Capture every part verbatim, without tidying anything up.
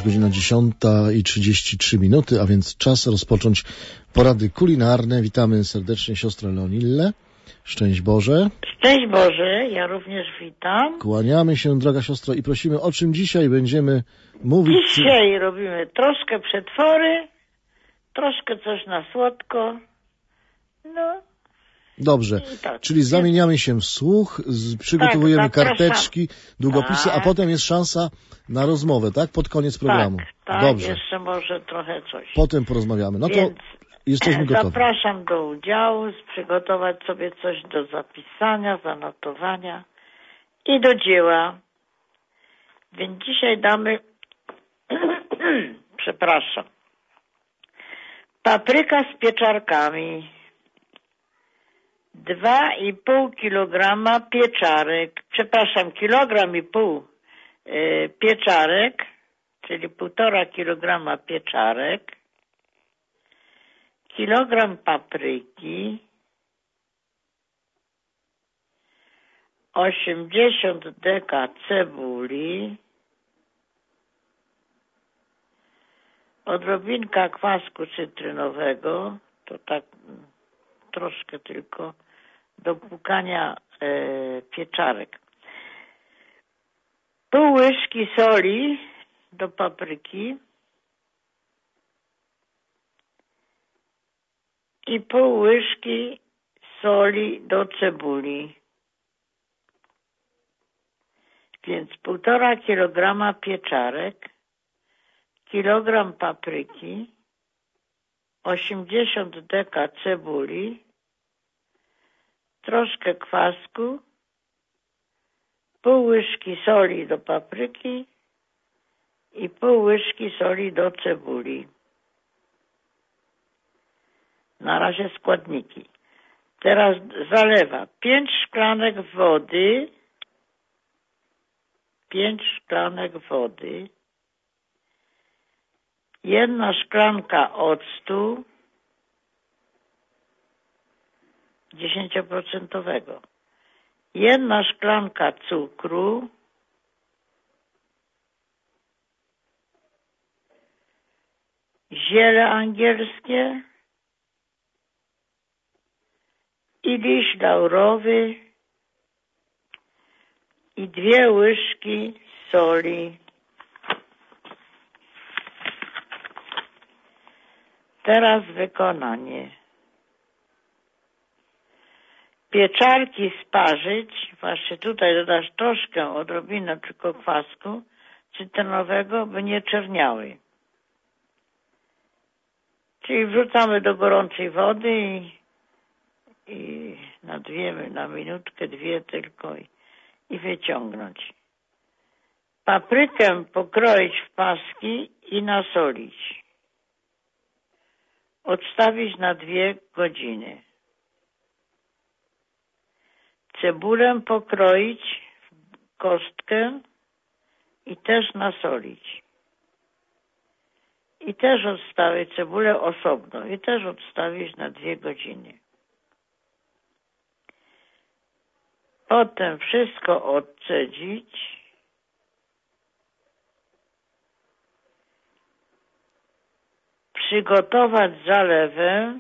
godzina dziesiąta i trzydzieści trzy minuty, a więc czas rozpocząć porady kulinarne. Witamy serdecznie siostrę Leonillę. Szczęść Boże. Szczęść Boże, ja również witam. Kłaniamy się, droga siostro, i prosimy, o czym dzisiaj będziemy mówić. Dzisiaj robimy troszkę przetwory, troszkę coś na słodko. No. Dobrze, tak. czyli zamieniamy się w słuch, z, przygotowujemy tak, karteczki, długopisy, tak. a potem jest szansa na rozmowę, tak? Pod koniec programu. Tak, tak, Dobrze. jeszcze może trochę coś. Potem porozmawiamy. No Więc to jesteśmy gotowi. Zapraszam do udziału, przygotować sobie coś do zapisania, zanotowania i do dzieła. Więc dzisiaj damy, przepraszam, papryka z pieczarkami, dwa i pół kilograma pieczarek, przepraszam, kilogram i pół y, pieczarek, czyli półtora kilograma pieczarek, kilogram papryki, osiemdziesiąt deka cebuli, odrobinka kwasku cytrynowego, to tak troszkę tylko do płukania e, pieczarek. Pół łyżki soli do papryki i pół łyżki soli do cebuli. Więc półtora kilograma pieczarek, kilogram papryki, osiemdziesiąt deka cebuli, troszkę kwasku, pół łyżki soli do papryki i pół łyżki soli do cebuli. Na razie składniki. Teraz zalewa pięć szklanek wody, pięć szklanek wody, jedna szklanka octu dziesięcioprocentowego, jedna szklanka cukru, ziele angielskie i liść laurowy i dwie łyżki soli. Teraz wykonanie. Pieczarki sparzyć, właśnie tutaj dodasz troszkę, odrobinę tylko kwasku cytrynowego, by nie czerniały. Czyli wrzucamy do gorącej wody i, i na dwie, na minutkę, dwie tylko i, i wyciągnąć. Paprykę pokroić w paski i nasolić. Odstawić na dwie godziny. Cebulę pokroić w kostkę i też nasolić. I też odstawić cebulę osobno i też odstawić na dwie godziny. Potem wszystko odcedzić. Przygotować zalewę.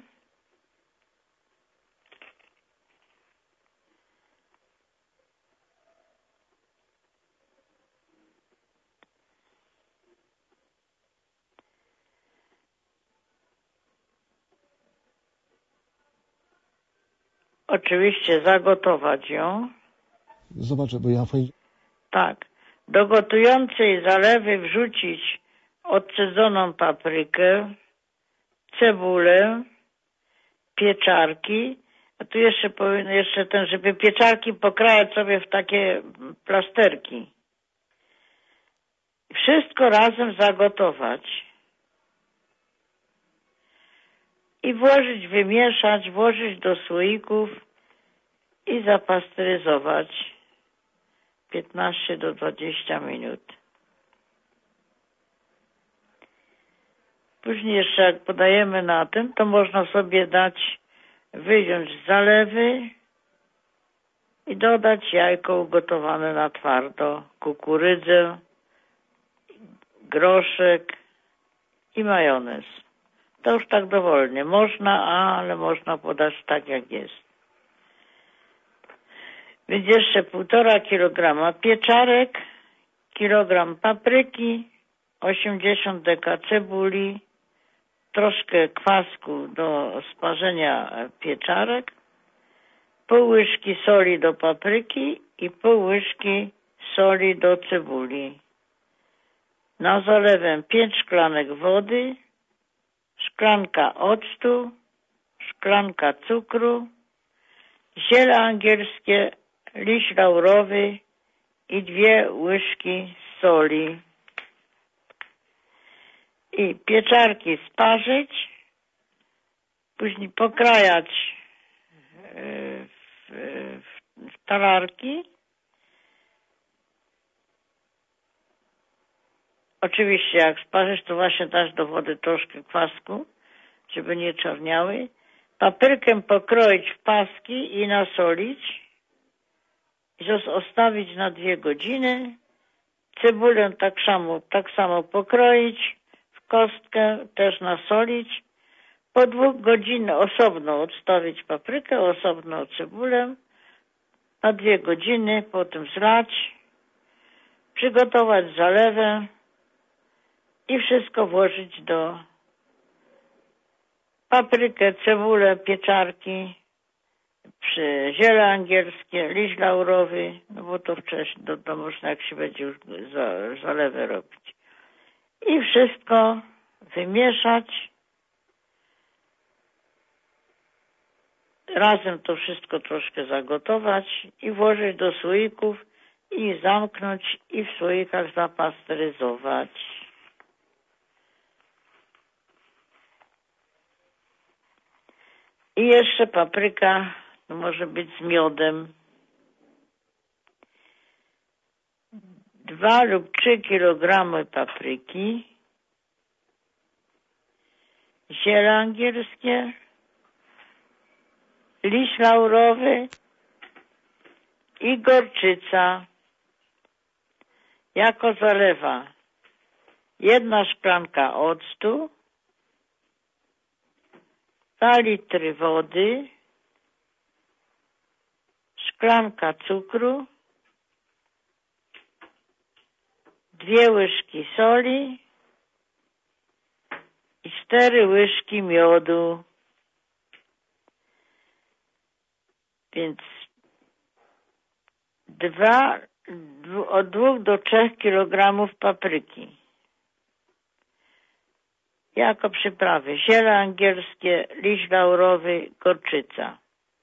Oczywiście zagotować ją. Zobaczę, bo ja... Tak. Do gotującej zalewy wrzucić odcedzoną paprykę, cebulę, pieczarki, a tu jeszcze powinno, jeszcze ten, żeby pieczarki pokrajać sobie w takie plasterki. Wszystko razem zagotować i włożyć, wymieszać, włożyć do słoików i zapasteryzować piętnaście do dwudziestu minut. Później jeszcze jak podajemy na tym, to można sobie dać, wyjąć z zalewy i dodać jajko ugotowane na twardo, kukurydzę, groszek i majonez. To już tak dowolnie. Można, ale można podać tak jak jest. Więc jeszcze półtora kilograma pieczarek, kilogram papryki, osiemdziesiąt deka cebuli, troszkę kwasku do sparzenia pieczarek, pół łyżki soli do papryki i pół łyżki soli do cebuli. Na zalewę pięć szklanek wody, szklanka octu, szklanka cukru, ziele angielskie, liść laurowy i dwie łyżki soli. I pieczarki sparzyć, później pokrajać w, w, w talarki. Oczywiście jak sparzysz, to właśnie dać do wody troszkę kwasku, żeby nie czarniały. Paprykę pokroić w paski i nasolić. I zostawić na dwie godziny. Cebulę tak samo, tak samo pokroić w kostkę, też nasolić. Po dwóch godzinach osobno odstawić paprykę, osobno cebulę. Na dwie godziny, potem zlać. Przygotować zalewę i wszystko włożyć do paprykę, cebulę, pieczarki, przy ziele angielskie, liść laurowy, no bo to wcześniej, to, to można jak się będzie już za, zalewę robić. I wszystko wymieszać. Razem to wszystko troszkę zagotować i włożyć do słoików i zamknąć i w słoikach zapasteryzować. I jeszcze papryka, no może być z miodem. Dwa lub trzy kilogramy papryki, ziele angielskie, liść laurowy i gorczyca. Jako zalewa jedna szklanka octu, dwa litry wody, szklanka cukru, dwie łyżki soli i cztery łyżki miodu. Więc dwa, od dwóch do trzech kilogramów papryki. Jako przyprawy ziele angielskie, liść laurowy, gorczyca.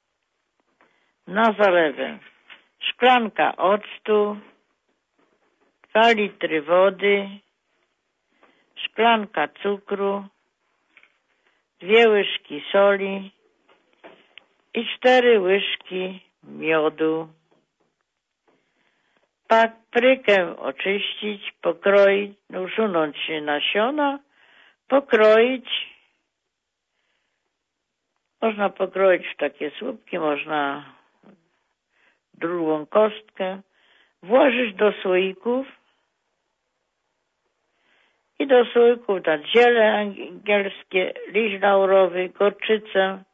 Na zalewę szklanka octu, dwa litry wody, szklanka cukru, dwie łyżki soli i cztery łyżki miodu. Paprykę oczyścić, pokroić, usunąć nasiona, pokroić. Można pokroić w takie słupki, można drugą kostkę. Włożyć do słoików i do słoików dać ziele angielskie, liść laurowy, gorczycę.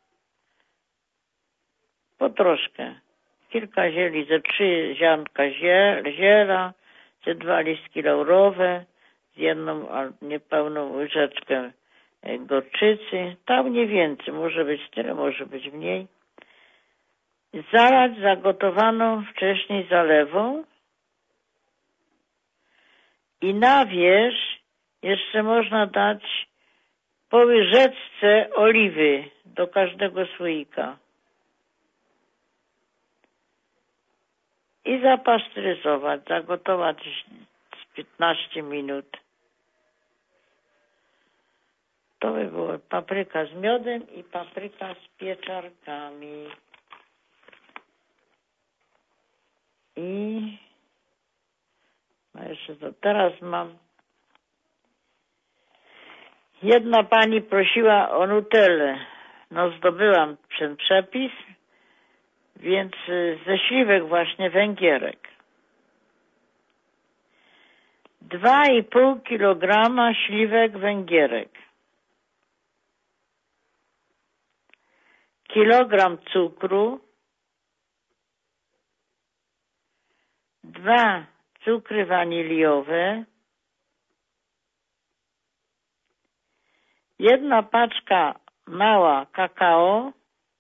Po troszkę. Kilka zieli, ze trzy ziarnka ziela, ze dwa listki laurowe, z jedną niepełną łyżeczkę gorczycy. Tam nie więcej, może być tyle, może być mniej. Zalać zagotowaną wcześniej zalewą i na wierzch jeszcze można dać po łyżeczce oliwy do każdego słoika. I zapasteryzować, zagotować z piętnaście minut. To by było papryka z miodem i papryka z pieczarkami. I no jeszcze to teraz mam. Jedna pani prosiła o nutellę. No zdobyłam ten przepis, więc ze śliwek właśnie węgierek. dwa i pół kilograma śliwek węgierek, kilogram cukru, dwa cukry waniliowe, jedna paczka mała kakao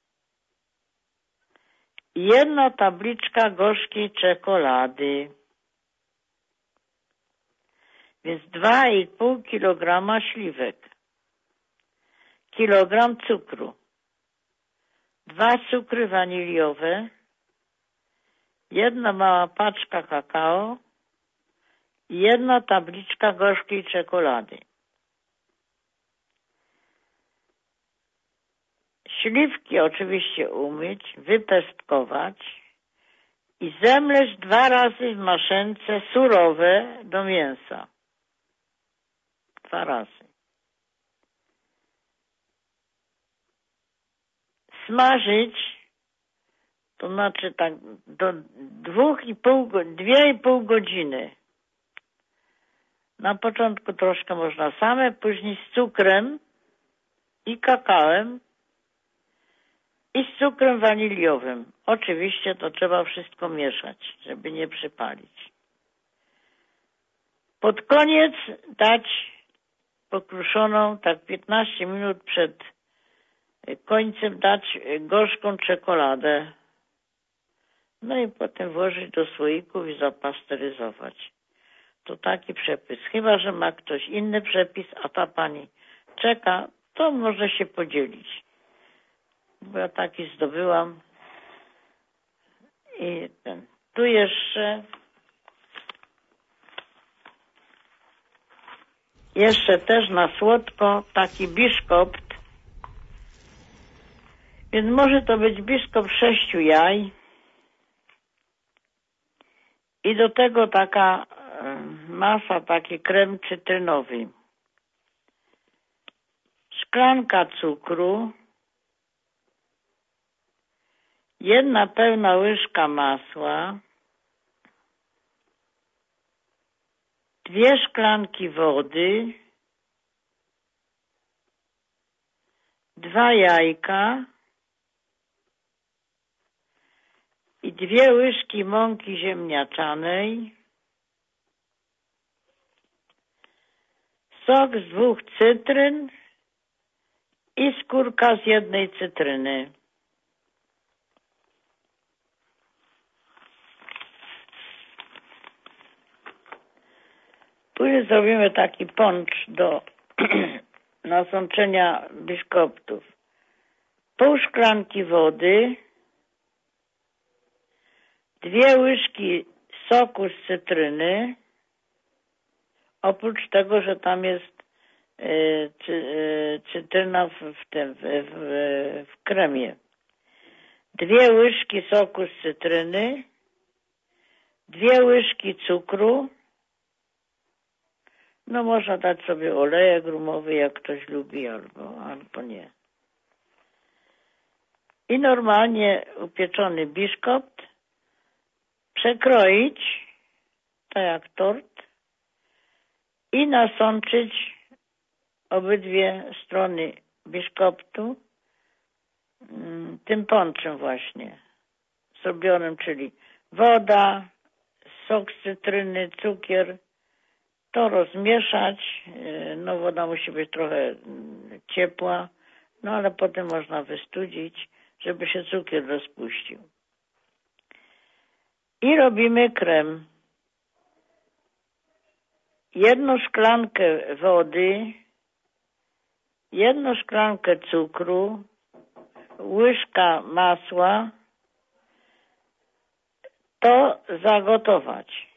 i jedna tabliczka gorzkiej czekolady. Więc dwa i pół kilograma śliwek, kilogram cukru, dwa cukry waniliowe, jedna mała paczka kakao i jedna tabliczka gorzkiej czekolady. Śliwki oczywiście umyć, wypestkować i zemleć dwa razy w maszynce surowe do mięsa. Dwa razy. Smażyć, to znaczy tak do dwóch i pół, dwie i pół godziny. Na początku troszkę można same, później z cukrem i kakałem i z cukrem waniliowym. Oczywiście to trzeba wszystko mieszać, żeby nie przypalić. Pod koniec dać pokruszoną, tak piętnaście minut przed końcem dać gorzką czekoladę. No i potem włożyć do słoików i zapasteryzować. To taki przepis. Chyba że ma ktoś inny przepis, a ta pani czeka, to może się podzielić. Bo ja taki zdobyłam. I ten. Tu jeszcze jeszcze też na słodko taki biszkopt. Więc może to być biszkopt sześciu jaj. I do tego taka masa, taki krem cytrynowy. Szklanka cukru. Jedna pełna łyżka masła. Dwie szklanki wody. Dwa jajka. I dwie łyżki mąki ziemniaczanej. Sok z dwóch cytryn i skórka z jednej cytryny. Później zrobimy taki poncz do nasączenia biszkoptów. Pół szklanki wody, dwie łyżki soku z cytryny, oprócz tego, że tam jest y, cy, y, cytryna w, w, tym, w, w, w kremie. Dwie łyżki soku z cytryny, dwie łyżki cukru. No można dać sobie olejek rumowy, jak ktoś lubi, albo, albo nie. I normalnie upieczony biszkopt przekroić, tak jak tort, i nasączyć obydwie strony biszkoptu tym ponczem właśnie zrobionym, czyli woda, sok z cytryny, cukier. To rozmieszać, no woda musi być trochę ciepła, no ale potem można wystudzić, żeby się cukier rozpuścił. I robimy krem. Jedną szklankę wody, jedną szklankę cukru, łyżka masła, to zagotować.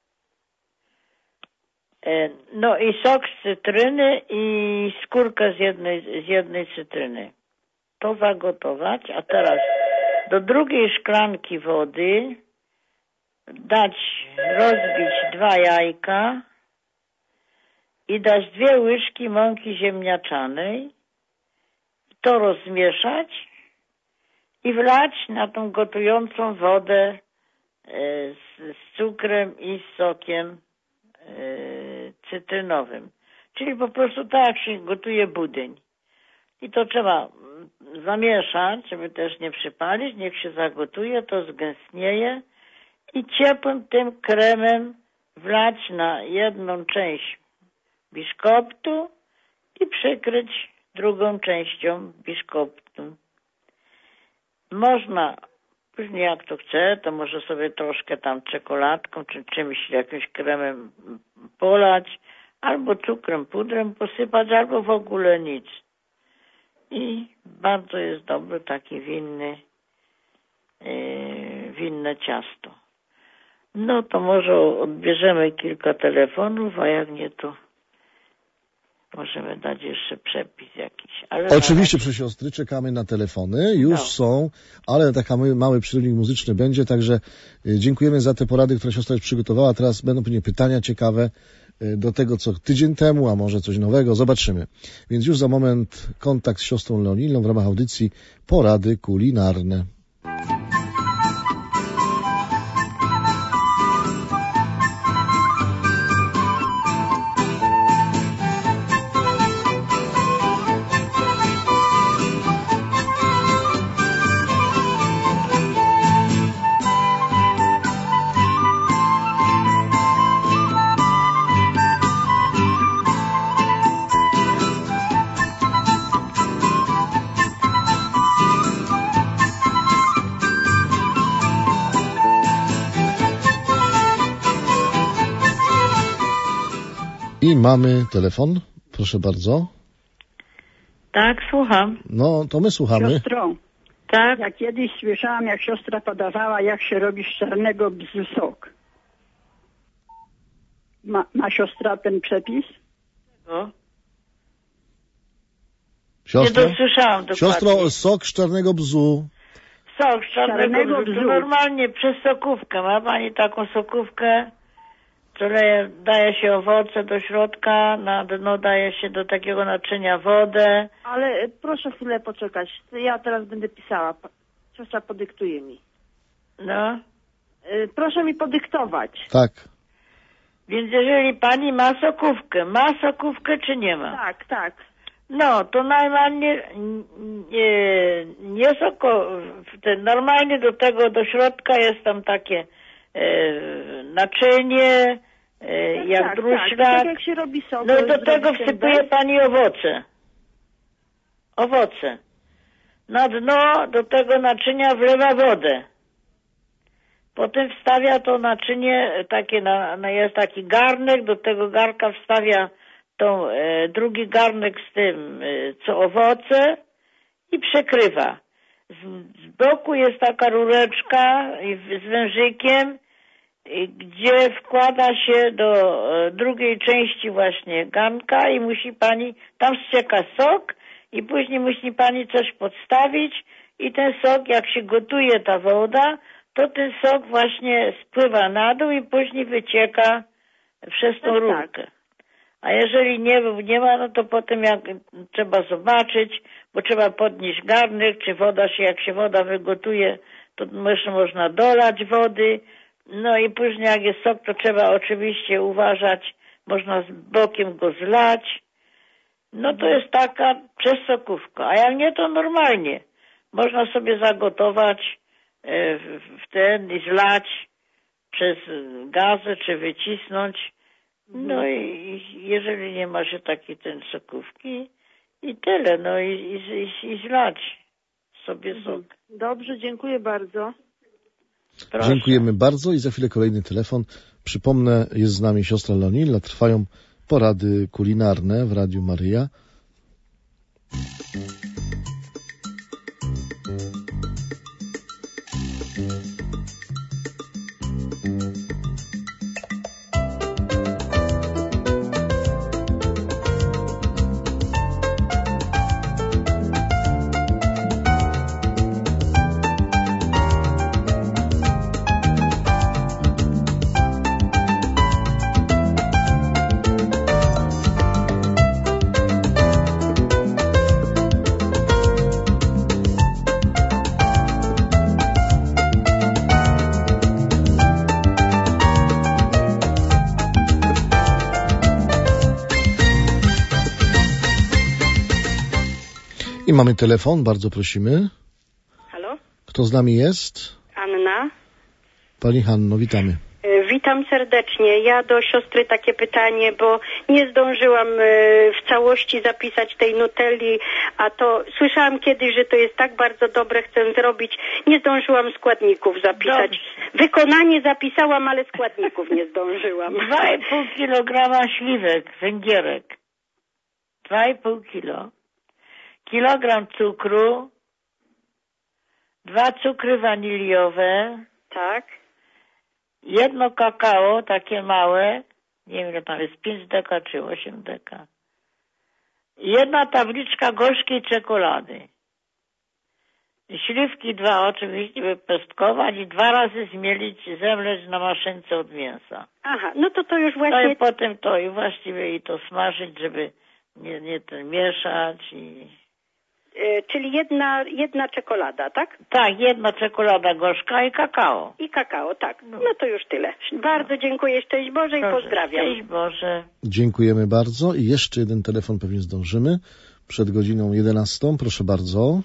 No i sok z cytryny i skórkę z jednej, z jednej cytryny. To zagotować, a teraz do drugiej szklanki wody dać, rozbić dwa jajka i dać dwie łyżki mąki ziemniaczanej. To rozmieszać i wlać na tą gotującą wodę z, z cukrem i z sokiem yy, cytrynowym. Czyli po prostu tak jak się gotuje budyń. I to trzeba zamieszać, żeby też nie przypalić. Niech się zagotuje, to zgęstnieje. I ciepłym tym kremem wlać na jedną część biszkoptu i przykryć drugą częścią biszkoptu. Można, później jak to chce, to może sobie troszkę tam czekoladką czy czymś, jakimś kremem polać, albo cukrem, pudrem posypać, albo w ogóle nic. I bardzo jest dobry taki winny, yy, winne ciasto. No to może odbierzemy kilka telefonów, a jak nie, to możemy dać jeszcze przepis jakiś. Ale oczywiście, proszę siostry, czekamy na telefony. Już no. są, ale taki mały przerywnik muzyczny będzie, także dziękujemy za te porady, które siostra już przygotowała. Teraz będą pewnie pytania ciekawe do tego, co tydzień temu, a może coś nowego. Zobaczymy. Więc już za moment kontakt z siostrą Leonilną w ramach audycji Porady kulinarne. I mamy telefon, proszę bardzo. Tak, słucham. No, to my słuchamy. Siostro, tak? Ja kiedyś słyszałam, jak siostra podawała, jak się robi z czarnego bzu sok. Ma, ma siostra ten przepis? No. Siostro? Nie dosłyszałam dokładnie. Siostro, sok z czarnego bzu. Sok z czarnego, czarnego bzu. bzu. Normalnie przez sokówkę. Ma pani taką sokówkę, co leje, daje się owoce do środka, na dno daje się do takiego naczynia wodę. Ale proszę chwilę poczekać. Ja teraz będę pisała. Siostra podyktuje mi. No. Proszę mi podyktować. Tak. Więc jeżeli pani ma sokówkę, ma sokówkę czy nie ma? Tak, tak. No, to normalnie nie, nie soko, ten, normalnie do tego, do środka jest tam takie e, naczynie, e, tak, jak tak, druszlak. Tak, tak jak się robi sok. No do tego wsypuje pani owoce. Owoce. Na dno do tego naczynia wlewa wodę. Potem wstawia to naczynie, takie na, na, jest taki garnek, do tego garnka wstawia tą, e, drugi garnek z tym, e, co owoce i przekrywa. Z, z boku jest taka rureczka i, z wężykiem, i, gdzie wkłada się do e, drugiej części właśnie garnka i musi pani, tam ścieka sok i później musi pani coś podstawić i ten sok, jak się gotuje ta woda, to ten sok właśnie spływa na dół i później wycieka przez tą tak, rurkę. Tak. A jeżeli nie, nie ma, no to potem jak trzeba zobaczyć, bo trzeba podnieść garnek, czy woda się, jak się woda wygotuje, to jeszcze można dolać wody. No i później jak jest sok, to trzeba oczywiście uważać, można z bokiem go zlać. No to jest taka przez sokówkę. A jak nie, to normalnie. Można sobie zagotować w ten i zlać przez gazę, czy wycisnąć. No i jeżeli nie ma się takiej ten sokówki i tyle, no i, i, i, i zlać sobie sok. Dobrze, dziękuję bardzo. Proszę. Dziękujemy bardzo i za chwilę kolejny telefon. Przypomnę, jest z nami siostra Leonilla, trwają porady kulinarne w Radiu Maryja. I mamy telefon, bardzo prosimy. Halo? Kto z nami jest? Anna. Pani Hanno, witamy. Witam serdecznie. Ja do siostry takie pytanie, bo nie zdążyłam w całości zapisać tej nutelli, a to słyszałam kiedyś, że to jest tak bardzo dobre, chcę zrobić. Nie zdążyłam składników zapisać. Dobrze. Wykonanie zapisałam, ale składników nie zdążyłam. dwa i pół kilograma śliwek, węgierek. dwa i pół kilo. Kilogram cukru. Dwa cukry waniliowe. Tak. Jedno kakao, takie małe, nie wiem ile tam jest, pięć deka czy osiem deka. Jedna tabliczka gorzkiej czekolady. Śliwki dwa oczywiście wypestkować i dwa razy zmielić, zemleć na maszynce od mięsa. Aha, no to to już No właśnie... i potem to i właściwie i to smażyć, żeby nie, nie ten mieszać i... Yy, czyli jedna, jedna czekolada, tak? Tak, jedna czekolada gorzka i kakao. I kakao, tak. No, no to już tyle. Bardzo no. dziękuję, szczęść Boże i Proszę, pozdrawiam. Szczęść Boże. Dziękujemy bardzo i jeszcze jeden telefon pewnie zdążymy. Przed godziną jedenastą, proszę bardzo.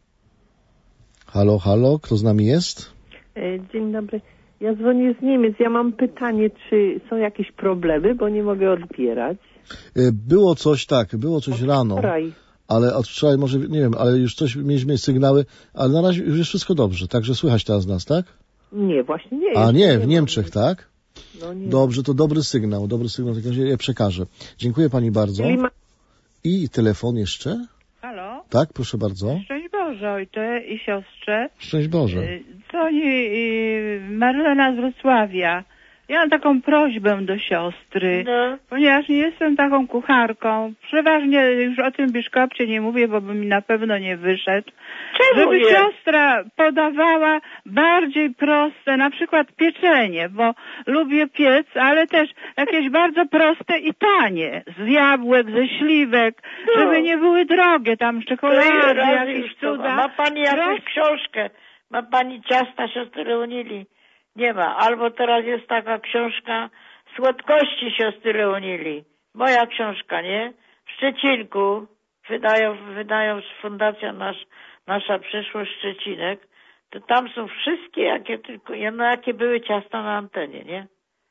Halo, halo, kto z nami jest? Dzień dobry. Ja dzwonię z Niemiec. Ja mam pytanie, czy są jakieś problemy, bo nie mogę odbierać. Było coś, tak, było coś rano. Wczoraj. Ale od wczoraj może, nie wiem, ale już coś, mieliśmy sygnały, ale na razie już jest wszystko dobrze, także słychać teraz nas, tak? Nie, właśnie nie. A nie, w Niemczech, tak? No nie. Dobrze, to dobry sygnał, dobry sygnał, tak ja przekażę. Dziękuję pani bardzo. Ma... I telefon jeszcze? Halo? Tak, proszę bardzo. Szczęść Boże, ojcze i siostrze. Szczęść Boże. Dzwoni Marlena z Wrocławia. Ja mam taką prośbę do siostry, No. ponieważ nie jestem taką kucharką. Przeważnie już o tym biszkopcie nie mówię, bo by mi na pewno nie wyszedł. Czemu Żeby nie? siostra podawała bardziej proste, na przykład pieczenie, bo lubię piec, ale też jakieś bardzo proste i tanie. Z jabłek, ze śliwek, No. żeby nie były drogie, tam czekolady, jakieś cuda. Ma pani jakąś Prost- książkę? Ma pani ciasta siostry Leonili? Nie ma. Albo teraz jest taka książka Słodkości siostry Leonili. Moja książka, nie? W Szczecinku wydają, wydają Fundacja Nasz, Nasza Przyszłość Szczecinek. To tam są wszystkie, jakie tylko, no jakie były ciasta na antenie, nie?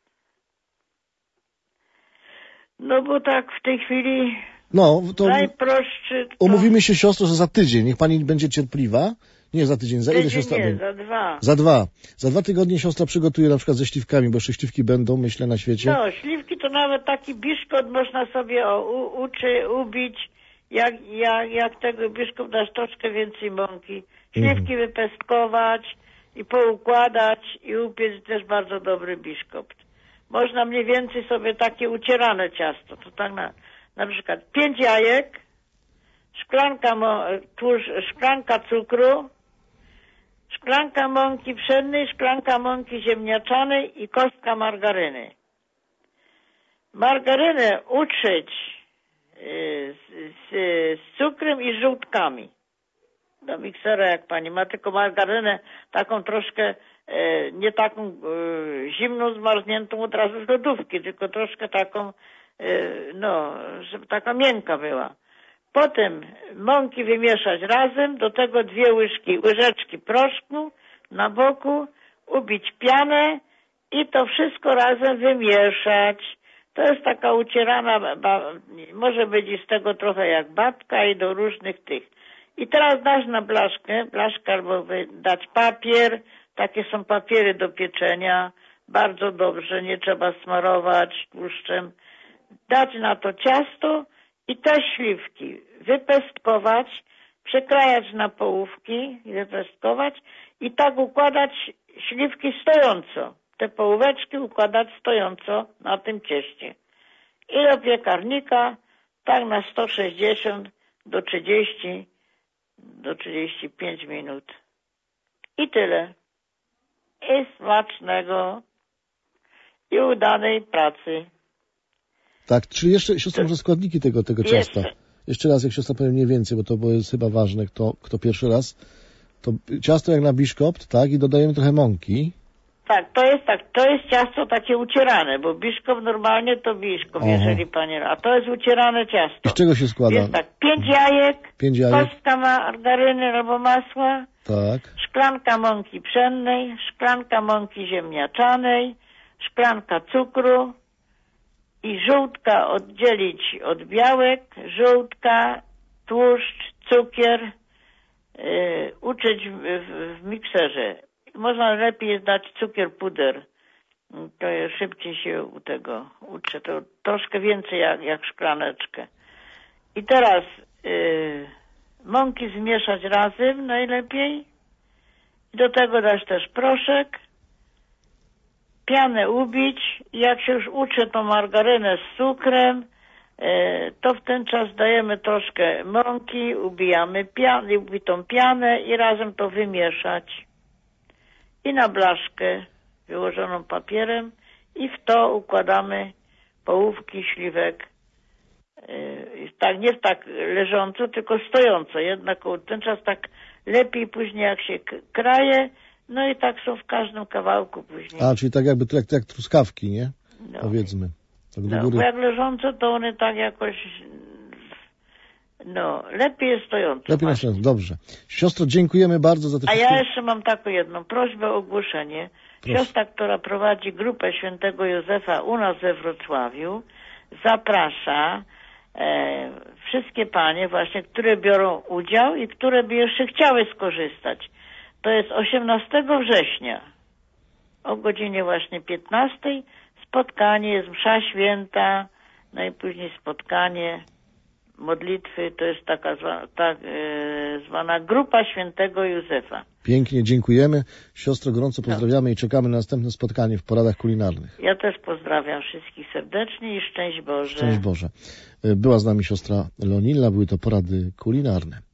No bo tak w tej chwili No, to najprostszy... To... umówimy się, siostro, że za tydzień. Niech pani będzie cierpliwa. Nie za tydzień, za ile Tydzień siostra nie, będzie? za dwa. Za dwa. Za dwa tygodnie siostra przygotuje na przykład ze śliwkami, bo jeszcze śliwki będą, myślę, na świecie. No, śliwki to nawet taki biszkopt można sobie o, u, uczy, ubić. Jak, jak, jak tego biszkopt dasz troszkę więcej mąki. Śliwki mhm. wypestkować i poukładać i upiec też bardzo dobry biszkopt. Można mniej więcej sobie takie ucierane ciasto. To tak na, na przykład pięć jajek, szklanka, mo, tłuszcz, szklanka cukru, szklanka mąki pszennej, szklanka mąki ziemniaczanej i kostka margaryny. Margarynę utrzeć z, z, z cukrem i żółtkami. Do miksera jak pani ma, tylko margarynę taką troszkę, e, nie taką e, zimną, zmarzniętą od razu z lodówki, tylko troszkę taką, e, no, żeby taka miękka była. Potem mąki wymieszać razem, do tego dwie łyżki, łyżeczki proszku na boku, ubić pianę i to wszystko razem wymieszać. To jest taka ucierana, ba, może być i z tego trochę jak babka i do różnych tych. I teraz dać na blaszkę, blaszkę albo dać papier, takie są papiery do pieczenia, bardzo dobrze, nie trzeba smarować tłuszczem. Dać na to ciasto i te śliwki wypestkować, przekrajać na połówki, wypestkować i tak układać śliwki stojąco. Te połóweczki układać stojąco na tym cieście. I do piekarnika, tak na sto sześćdziesiąt do trzydziestu, do trzydziestu pięciu minut. I tyle. I smacznego i udanej pracy. Tak, czyli jeszcze, siostra, może składniki tego, tego ciasta. Jeszcze. Jeszcze raz, jak siostra powiem mniej więcej, bo to bo jest chyba ważne, kto, kto pierwszy raz. To ciasto jak na biszkopt, tak, i dodajemy trochę mąki. tak, to jest tak, to jest ciasto takie ucierane, bo biszkow normalnie to biszkow, Aha. jeżeli panie, a to jest ucierane ciasto. I z czego się składa? Jest tak, pięć jajek, Pięć jajek. kostka margaryny albo masła, Tak. szklanka mąki pszennej, szklanka mąki ziemniaczanej, szklanka cukru i żółtka oddzielić od białek, żółtka, tłuszcz, cukier, yy, uczyć w, w, w mikserze. Można lepiej dać cukier puder. To szybciej się u tego uczy. To troszkę więcej jak, jak szklaneczkę. I teraz yy, mąki zmieszać razem najlepiej. I do tego dać też proszek. Pianę ubić. I jak się już uczy tą margarynę z cukrem, yy, to w ten czas dajemy troszkę mąki, ubijamy pianę, ubitą pianę i razem to wymieszać. I na blaszkę wyłożoną papierem i w to układamy połówki śliwek. Yy, tak, nie tak leżąco, tylko stojąco. Jednak ten czas tak lepiej później jak się kraje, no i tak są w każdym kawałku później. A, czyli tak jakby jak, jak truskawki, nie? No. Powiedzmy. Tak do No, góry. bo jak leżąco, to one tak jakoś, no, lepiej jest stojąco. Lepiej na stojąco, dobrze. Siostro, dziękujemy bardzo za te A wszystkie... ja jeszcze mam taką jedną prośbę o ogłoszenie. Proszę. Siostra, która prowadzi grupę Świętego Józefa u nas we Wrocławiu, zaprasza e, wszystkie panie właśnie, które biorą udział i które by jeszcze chciały skorzystać. To jest osiemnastego września o godzinie właśnie piętnastej. Spotkanie, jest msza święta, no i później spotkanie, modlitwy, to jest taka zwa, tak, e, zwana grupa Świętego Józefa. Pięknie, dziękujemy. Siostro, gorąco pozdrawiamy no. i czekamy na następne spotkanie w poradach kulinarnych. Ja też pozdrawiam wszystkich serdecznie i szczęść Boże. Szczęść Boże. Była z nami siostra Leonilla, były to porady kulinarne.